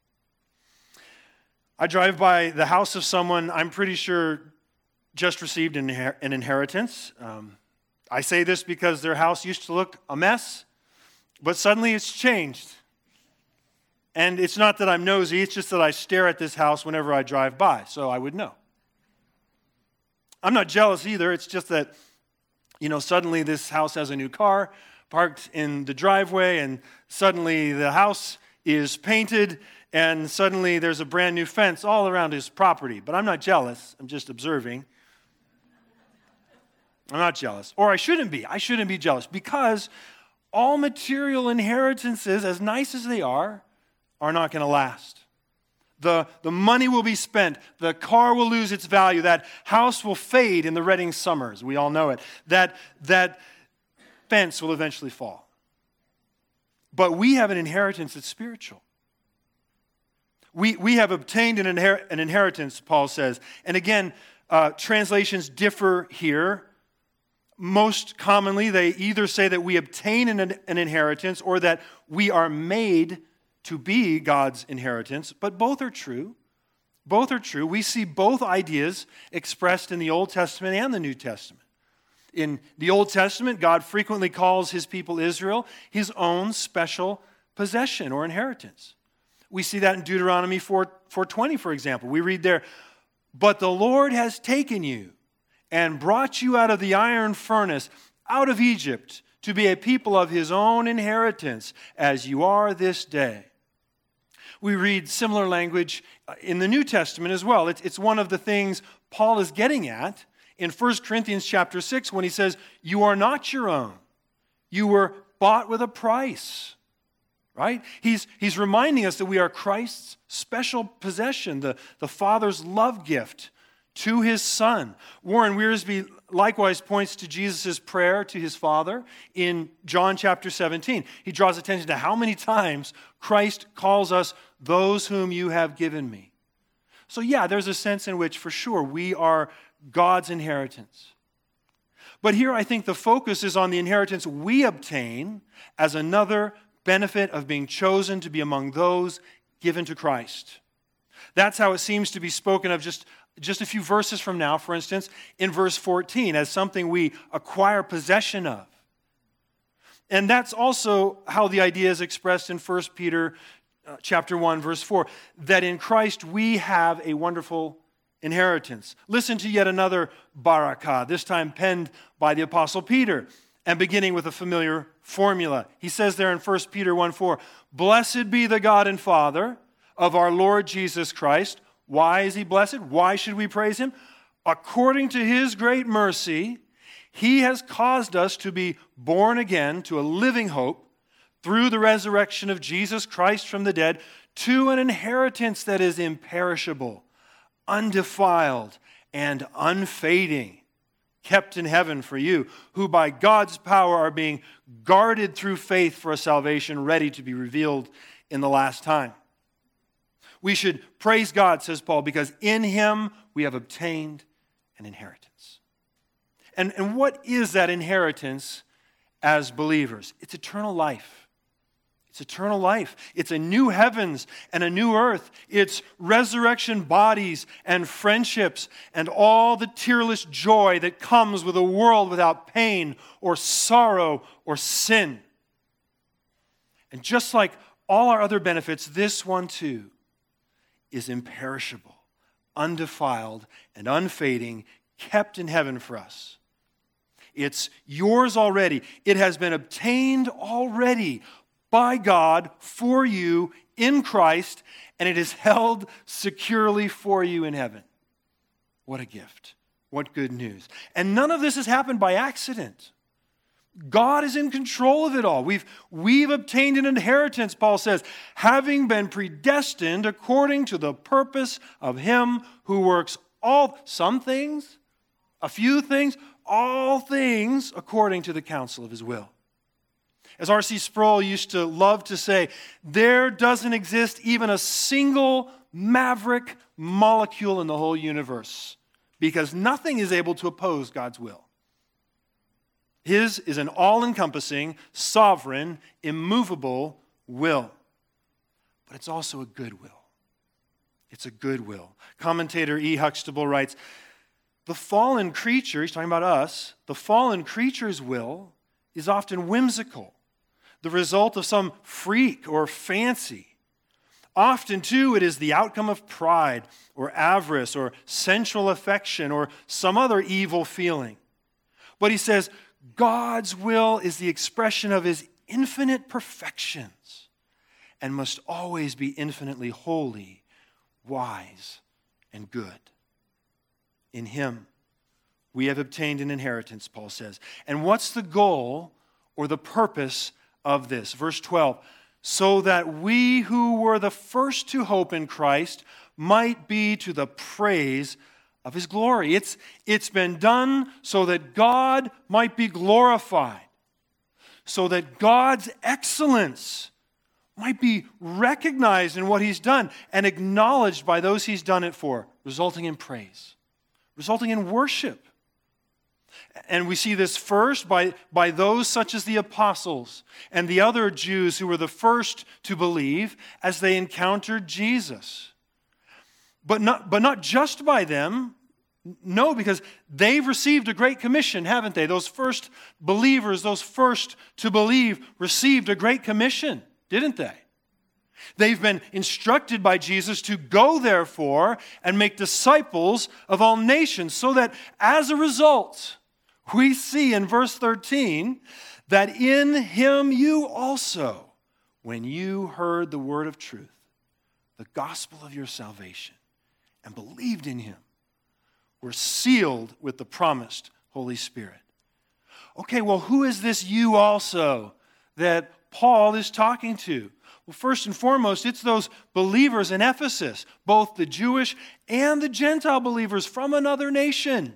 I drive by the house of someone I'm pretty sure just received an inheritance. Um, I say this because their house used to look a mess, but suddenly it's changed. And it's not that I'm nosy, it's just that I stare at this house whenever I drive by, so I would know. I'm not jealous either, it's just that, you know, suddenly this house has a new car parked in the driveway, and suddenly the house is painted, and suddenly there's a brand new fence all around his property. But I'm not jealous, I'm just observing. I'm not jealous. Or I shouldn't be. I shouldn't be jealous because all material inheritances, as nice as they are, are not going to last. The, the money will be spent. The car will lose its value. That house will fade in the Reading summers. We all know it. That, that fence will eventually fall. But we have an inheritance that's spiritual. We, we have obtained an, inher- an inheritance, Paul says. And again, uh, translations differ here. Most commonly, they either say that we obtain an, an inheritance or that we are made to be God's inheritance, but both are true. Both are true. We see both ideas expressed in the Old Testament and the New Testament. In the Old Testament, God frequently calls his people Israel his own special possession or inheritance. We see that in Deuteronomy four twenty, for example. We read there, "But the Lord has taken you and brought you out of the iron furnace, out of Egypt, to be a people of his own inheritance, as you are this day." We read similar language in the New Testament as well. It's, it's one of the things Paul is getting at in First Corinthians chapter six when he says, you are not your own. You were bought with a price. Right? He's, he's reminding us that we are Christ's special possession, the, the Father's love gift to his Son. Warren Wiersbe likewise points to Jesus' prayer to his Father in John chapter seventeen. He draws attention to how many times Christ calls us those whom you have given me. So yeah, there's a sense in which for sure we are God's inheritance. But here I think the focus is on the inheritance we obtain as another benefit of being chosen to be among those given to Christ. That's how it seems to be spoken of just, just a few verses from now, for instance, in verse fourteen, as something we acquire possession of. And that's also how the idea is expressed in First Peter uh, chapter one, verse four, that in Christ we have a wonderful inheritance. Listen to yet another barakah, this time penned by the Apostle Peter, and beginning with a familiar formula. He says there in First Peter one four, "Blessed be the God and Father of our Lord Jesus Christ." Why is he blessed? Why should we praise him? "According to his great mercy, he has caused us to be born again to a living hope through the resurrection of Jesus Christ from the dead, to an inheritance that is imperishable, undefiled, and unfading, kept in heaven for you, who by God's power are being guarded through faith for a salvation ready to be revealed in the last time." We should praise God, says Paul, because in him we have obtained an inheritance. And, and what is that inheritance as believers? It's eternal life. It's eternal life. It's a new heavens and a new earth. It's resurrection bodies and friendships and all the tearless joy that comes with a world without pain or sorrow or sin. And just like all our other benefits, this one too is imperishable, undefiled, and unfading, kept in heaven for us. It's yours already. It has been obtained already by God for you in Christ, and it is held securely for you in heaven. What a gift. What good news. And none of this has happened by accident. God is in control of it all. We've, we've obtained an inheritance, Paul says, having been predestined according to the purpose of Him who works all, some things, a few things, all things according to the counsel of His will. As R C Sproul used to love to say, there doesn't exist even a single maverick molecule in the whole universe because nothing is able to oppose God's will. His is an all-encompassing, sovereign, immovable will. But it's also a good will. It's a good will. Commentator E. Huxtable writes, the fallen creature, he's talking about us, the fallen creature's will is often whimsical, the result of some freak or fancy. Often, too, it is the outcome of pride or avarice or sensual affection or some other evil feeling. But he says, God's will is the expression of His infinite perfections and must always be infinitely holy, wise, and good. In Him, we have obtained an inheritance, Paul says. And what's the goal or the purpose of this? Verse twelve, so that we who were the first to hope in Christ might be to the praise of His glory. It's, it's been done so that God might be glorified, so that God's excellence might be recognized in what He's done and acknowledged by those He's done it for, resulting in praise, resulting in worship. And we see this first by, by those such as the apostles and the other Jews who were the first to believe as they encountered Jesus. But not, but not just by them. No, because they've received a great commission, haven't they? Those first believers, those first to believe, received a great commission, didn't they? They've been instructed by Jesus to go, therefore, and make disciples of all nations, so that as a result, we see in verse thirteen that in Him you also, when you heard the word of truth, the gospel of your salvation, and believed in Him, were sealed with the promised Holy Spirit. Okay, well, who is this you also that Paul is talking to? Well, first and foremost, it's those believers in Ephesus, both the Jewish and the Gentile believers from another nation.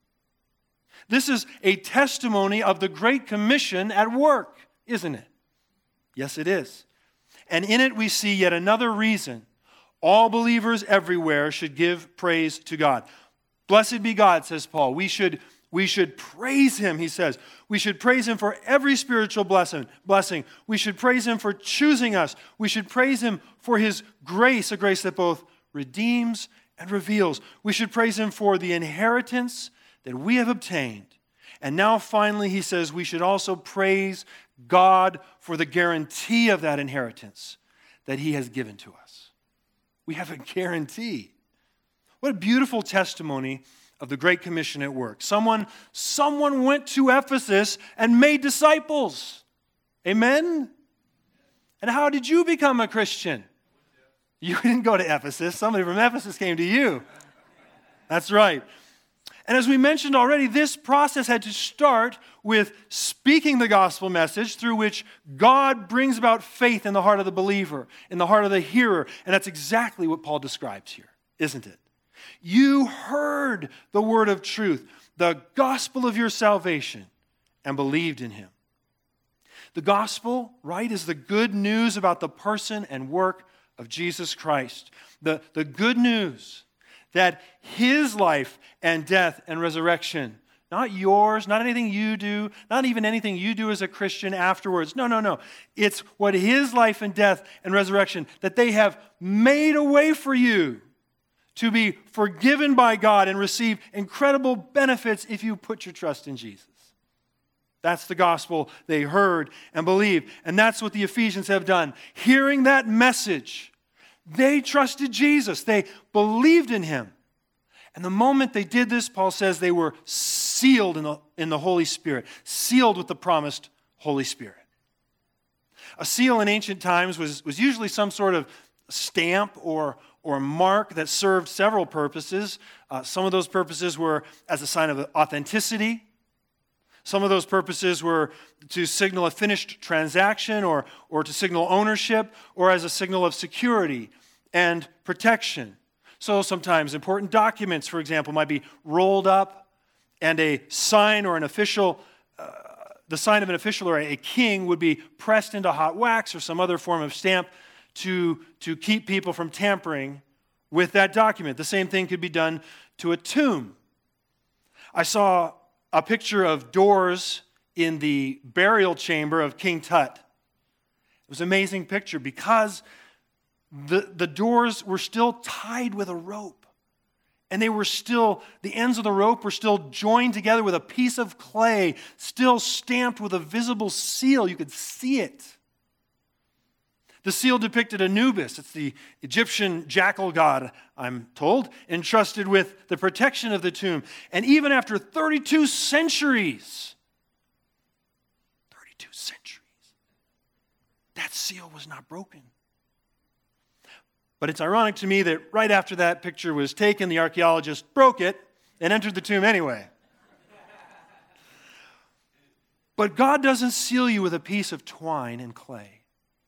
This is a testimony of the Great Commission at work, isn't it? Yes, it is. And in it we see yet another reason all believers everywhere should give praise to God. Blessed be God, says Paul. We should, we should praise Him, he says. We should praise Him for every spiritual blessing. blessing. We should praise Him for choosing us. We should praise Him for His grace, a grace that both redeems and reveals. We should praise Him for the inheritance that we have obtained. And now finally, he says, we should also praise God for the guarantee of that inheritance that He has given to us. We have a guarantee. What a beautiful testimony of the Great Commission at work. Someone, someone went to Ephesus and made disciples. Amen? And how did you become a Christian? You didn't go to Ephesus. Somebody from Ephesus came to you. That's right. And as we mentioned already, this process had to start with speaking the gospel message through which God brings about faith in the heart of the believer, in the heart of the hearer. And that's exactly what Paul describes here, isn't it? You heard the word of truth, the gospel of your salvation, and believed in Him. The gospel, right, is the good news about the person and work of Jesus Christ. The, the good news that His life and death and resurrection Not yours, not anything you do, not even anything you do as a Christian afterwards. No, no, no. It's what his life and death and resurrection, that they have made a way for you to be forgiven by God and receive incredible benefits if you put your trust in Jesus. That's the gospel they heard and believed. And that's what the Ephesians have done. Hearing that message, they trusted Jesus. They believed in him. And the moment they did this, Paul says they were sealed in the, in the Holy Spirit, sealed with the promised Holy Spirit. A seal in ancient times was, was usually some sort of stamp or, or mark that served several purposes. Uh, some of those purposes were as a sign of authenticity. Some of those purposes were to signal a finished transaction or, or to signal ownership or as a signal of security and protection. So sometimes important documents, for example, might be rolled up and a sign or an official, uh, the sign of an official or a king would be pressed into hot wax or some other form of stamp to, to keep people from tampering with that document. The same thing could be done to a tomb. I saw a picture of doors in the burial chamber of King Tut. It was an amazing picture because the, the doors were still tied with a rope. And they were still, the ends of the rope were still joined together with a piece of clay, still stamped with a visible seal. You could see it. The seal depicted Anubis. It's the Egyptian jackal god, I'm told, entrusted with the protection of the tomb. And even after thirty-two centuries, thirty-two centuries, that seal was not broken. But it's ironic to me that right after that picture was taken, the archaeologist broke it and entered the tomb anyway. But God doesn't seal you with a piece of twine and clay,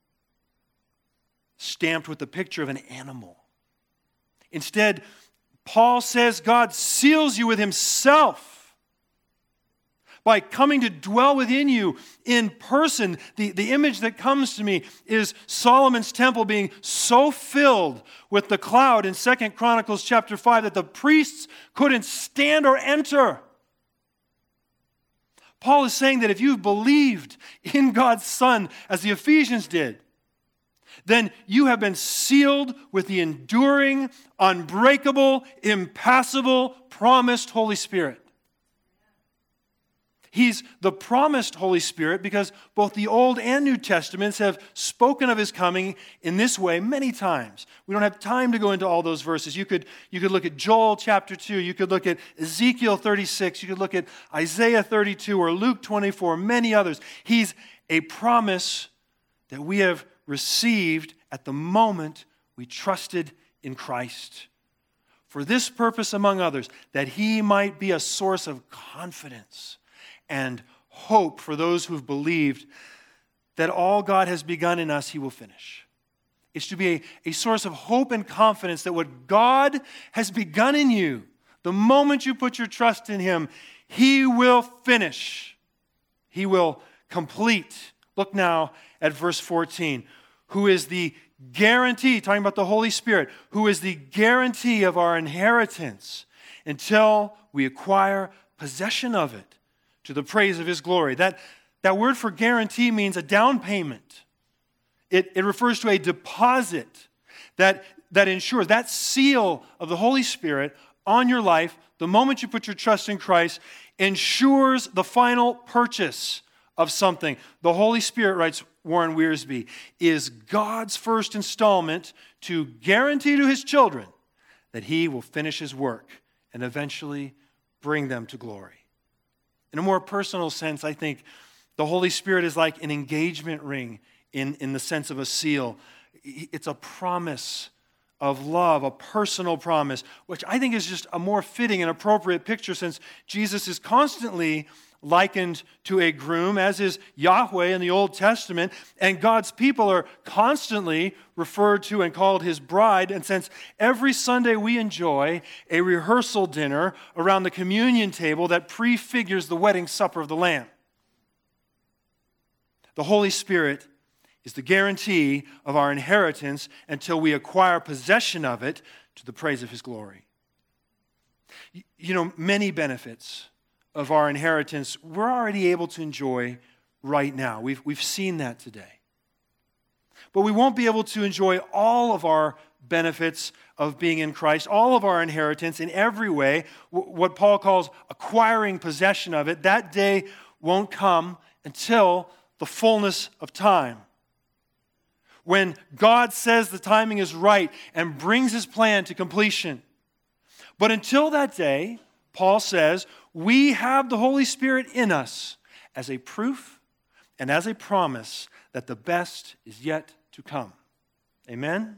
stamped with the picture of an animal. Instead, Paul says God seals you with himself by coming to dwell within you in person. The, the image that comes to me is Solomon's temple being so filled with the cloud in Second Chronicles chapter five that the priests couldn't stand or enter. Paul is saying that if you've believed in God's Son, as the Ephesians did, then you have been sealed with the enduring, unbreakable, impassable, promised Holy Spirit. He's the promised Holy Spirit because both the Old and New Testaments have spoken of his coming in this way many times. We don't have time to go into all those verses. You could, you could look at Joel chapter two. You could look at Ezekiel thirty-six. You could look at Isaiah thirty-two or Luke twenty-four, many others. He's a promise that we have received at the moment we trusted in Christ. For this purpose, among others, that he might be a source of confidence and hope for those who've believed that all God has begun in us, he will finish. It's to be a, a source of hope and confidence that what God has begun in you, the moment you put your trust in him, he will finish. He will complete. Look now at verse fourteen. Who is the guarantee, talking about the Holy Spirit, who is the guarantee of our inheritance until we acquire possession of it, to the praise of his glory. That, that word for guarantee means a down payment. It, it refers to a deposit that, that ensures, that seal of the Holy Spirit on your life, the moment you put your trust in Christ, ensures the final purchase of something. The Holy Spirit, writes Warren Wiersbe, is God's first installment to guarantee to his children that he will finish his work and eventually bring them to glory. In a more personal sense, I think the Holy Spirit is like an engagement ring in, in the sense of a seal. It's a promise of love, a personal promise, which I think is just a more fitting and appropriate picture since Jesus is constantly likened to a groom, as is Yahweh in the Old Testament, and God's people are constantly referred to and called his bride. And since every Sunday we enjoy a rehearsal dinner around the communion table that prefigures the wedding supper of the Lamb, the Holy Spirit is the guarantee of our inheritance until we acquire possession of it to the praise of his glory. You know, many benefits of our inheritance we're already able to enjoy right now. We've, we've seen that today. But we won't be able to enjoy all of our benefits of being in Christ, all of our inheritance in every way, what Paul calls acquiring possession of it. That day won't come until the fullness of time. When God says the timing is right and brings his plan to completion. But until that day, Paul says, we have the Holy Spirit in us as a proof and as a promise that the best is yet to come. Amen? Amen.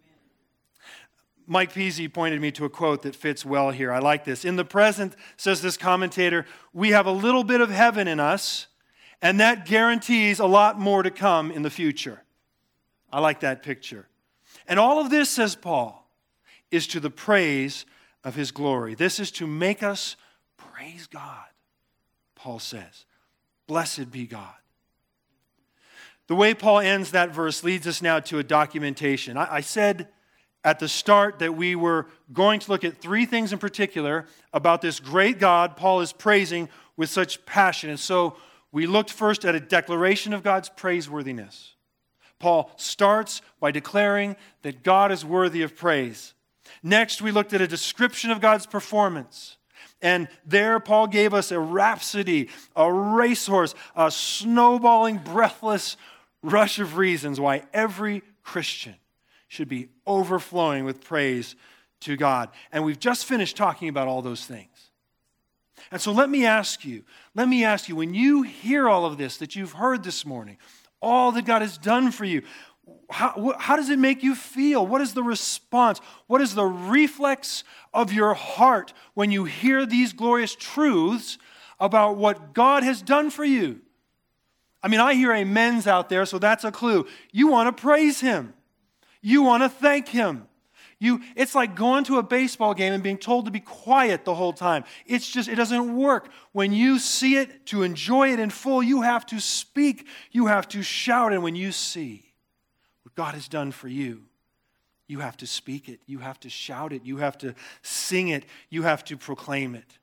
Mike Peasy pointed me to a quote that fits well here. I like this. In the present, says this commentator, we have a little bit of heaven in us, and that guarantees a lot more to come in the future. I like that picture. And all of this, says Paul, is to the praise of his glory. This is to make us praise God, Paul says. Blessed be God. The way Paul ends that verse leads us now to a documentation. I, I said at the start that we were going to look at three things in particular about this great God Paul is praising with such passion. And so we looked first at a declaration of God's praiseworthiness. Paul starts by declaring that God is worthy of praise. Next, we looked at a description of God's performance. And there, Paul gave us a rhapsody, a racehorse, a snowballing, breathless rush of reasons why every Christian should be overflowing with praise to God. And we've just finished talking about all those things. And so let me ask you, let me ask you, when you hear all of this that you've heard this morning, all that God has done for you, how, how does it make you feel? What is the response? What is the reflex of your heart when you hear these glorious truths about what God has done for you? I mean, I hear amens out there, so that's a clue. You want to praise him. You want to thank him. You, it's like going to a baseball game and being told to be quiet the whole time. It's just, it doesn't work. When you see it, to enjoy it in full, you have to speak. You have to shout. And when you see what God has done for you, you have to speak it. You have to shout it. You have to sing it. You have to proclaim it.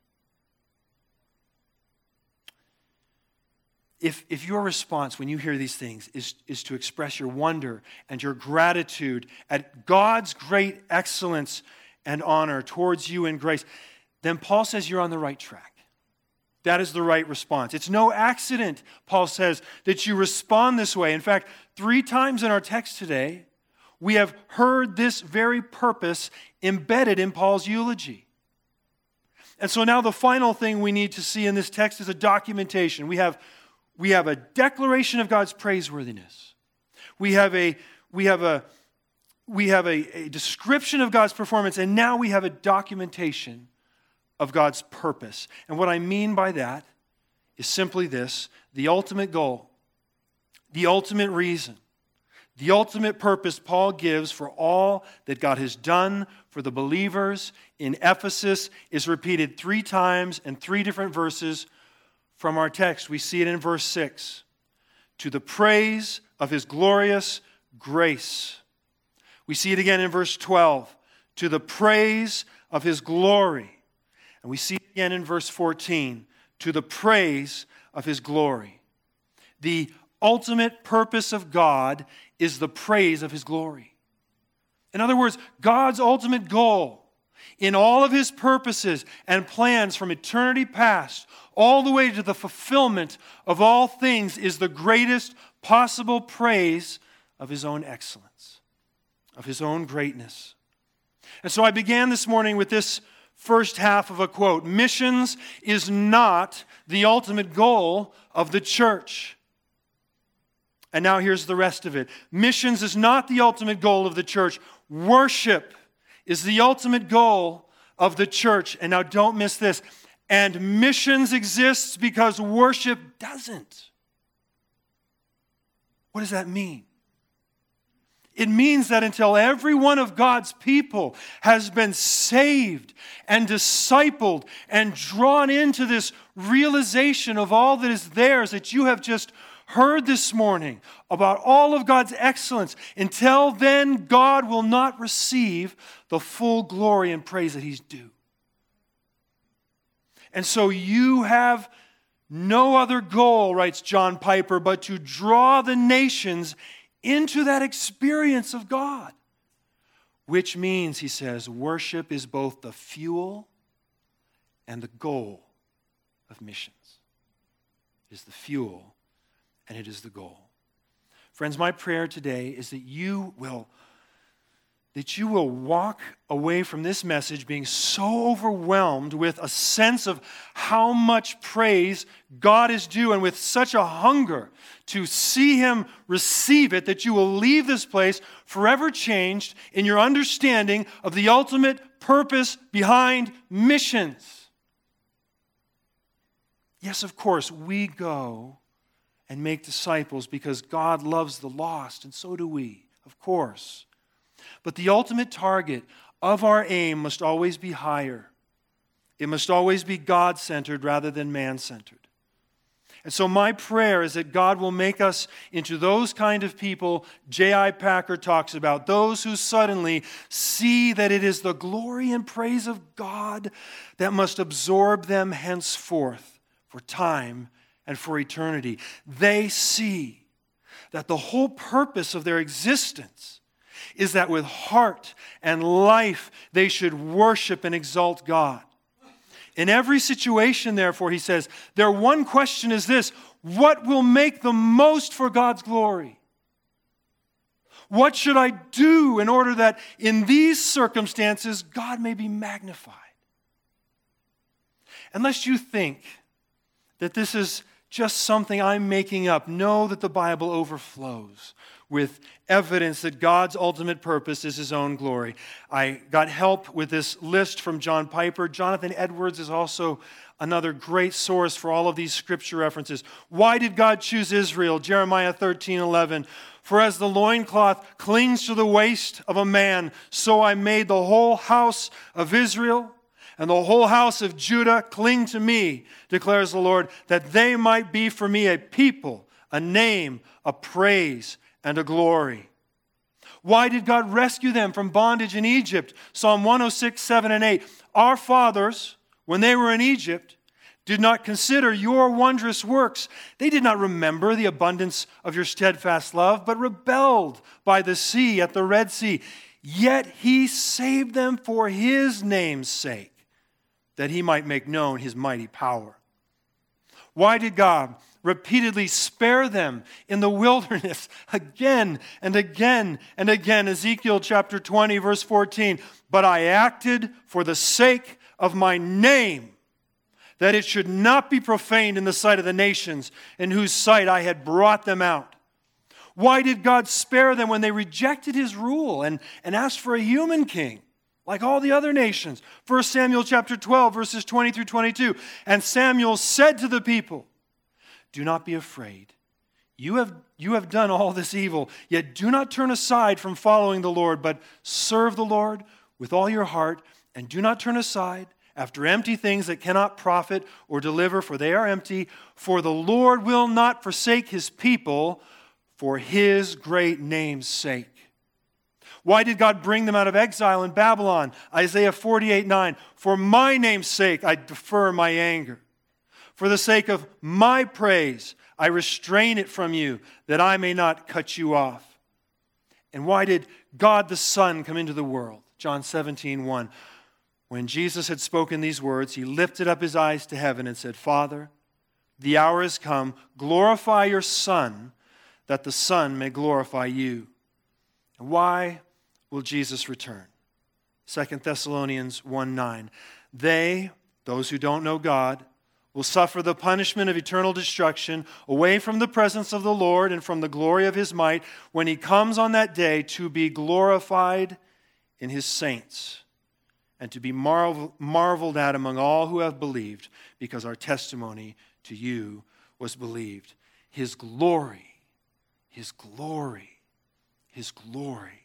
If, if your response when you hear these things is, is to express your wonder and your gratitude at God's great excellence and honor towards you in grace, then Paul says you're on the right track. That is the right response. It's no accident, Paul says, that you respond this way. In fact, three times in our text today, we have heard this very purpose embedded in Paul's eulogy. And so now the final thing we need to see in this text is a documentation. We have We have a declaration of God's praiseworthiness. We have a, we have a, we have a, a description of God's performance, and now we have a documentation of God's purpose. And what I mean by that is simply this: the ultimate goal, the ultimate reason, the ultimate purpose Paul gives for all that God has done for the believers in Ephesus is repeated three times in three different verses from our text. We see it in verse six. To the praise of his glorious grace. We see it again in verse twelve. To the praise of his glory. And we see it again in verse fourteen. To the praise of his glory. The ultimate purpose of God is the praise of his glory. In other words, God's ultimate goal in all of his purposes and plans from eternity past all the way to the fulfillment of all things is the greatest possible praise of his own excellence, of his own greatness. And so I began this morning with this first half of a quote. Missions is not the ultimate goal of the church. And now here's the rest of it. Missions is not the ultimate goal of the church. Worship is the ultimate goal of the church. And now don't miss this. And missions exists because worship doesn't. What does that mean? It means that until every one of God's people has been saved and discipled and drawn into this realization of all that is theirs that you have just heard this morning about all of God's excellence, until then God will not receive the full glory and praise that he's due. And so you have no other goal, writes John Piper, but to draw the nations into that experience of God. Which means, he says, worship is both the fuel and the goal of missions. It is the fuel and it is the goal. Friends, my prayer today is that you will that you will walk away from this message being so overwhelmed with a sense of how much praise God is due and with such a hunger to see Him receive it that you will leave this place forever changed in your understanding of the ultimate purpose behind missions. Yes, of course, we go and make disciples because God loves the lost, and so do we, of course. But the ultimate target of our aim must always be higher. It must always be God-centered rather than man-centered. And so my prayer is that God will make us into those kind of people J I Packer talks about, those who suddenly see that it is the glory and praise of God that must absorb them henceforth for time and for eternity. They see that the whole purpose of their existence is that with heart and life they should worship and exalt God. In every situation, therefore, he says, their one question is this: what will make the most for God's glory? What should I do in order that in these circumstances God may be magnified? Unless you think that this is just something I'm making up, know that the Bible overflows with evidence that God's ultimate purpose is His own glory. I got help with this list from John Piper. Jonathan Edwards is also another great source for all of these scripture references. Why did God choose Israel? Jeremiah thirteen eleven. For as the loincloth clings to the waist of a man, so I made the whole house of Israel and the whole house of Judah cling to me, declares the Lord, that they might be for me a people, a name, a praise, and a glory. Why did God rescue them from bondage in Egypt? Psalm one oh six, seven and eight. Our fathers, when they were in Egypt, did not consider your wondrous works. They did not remember the abundance of your steadfast love, but rebelled by the sea at the Red Sea. Yet He saved them for His name's sake, that He might make known His mighty power. Why did God repeatedly spare them in the wilderness again and again and again? Ezekiel chapter twenty, verse fourteen. But I acted for the sake of my name, that it should not be profaned in the sight of the nations, in whose sight I had brought them out. Why did God spare them when they rejected His rule and, and asked for a human king, like all the other nations? First Samuel chapter twelve, verses twenty through twenty-two. And Samuel said to the people, do not be afraid. You have, you have done all this evil, yet do not turn aside from following the Lord, but serve the Lord with all your heart, and do not turn aside after empty things that cannot profit or deliver, for they are empty. For the Lord will not forsake His people for His great name's sake. Why did God bring them out of exile in Babylon? Isaiah forty-eight, nine. For my name's sake I defer my anger. For the sake of my praise, I restrain it from you, that I may not cut you off. And why did God the Son come into the world? John seventeen, one. When Jesus had spoken these words, He lifted up His eyes to heaven and said, Father, the hour has come. Glorify your Son, that the Son may glorify you. And why will Jesus return? Second Thessalonians one, nine. They, those who don't know God, will suffer the punishment of eternal destruction away from the presence of the Lord and from the glory of His might when He comes on that day to be glorified in His saints and to be marvel, marveled at among all who have believed, because our testimony to you was believed. His glory, His glory, His glory.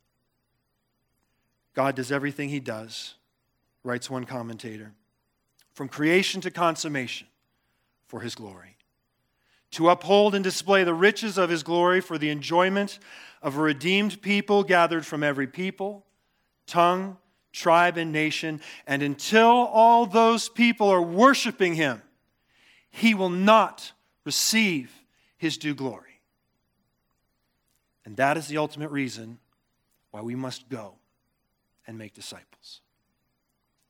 God does everything He does, writes one commentator, from creation to consummation, for His glory. To uphold and display the riches of His glory for the enjoyment of a redeemed people gathered from every people, tongue, tribe, and nation. And until all those people are worshiping him, he will not receive his due glory. And that is the ultimate reason why we must go and make disciples.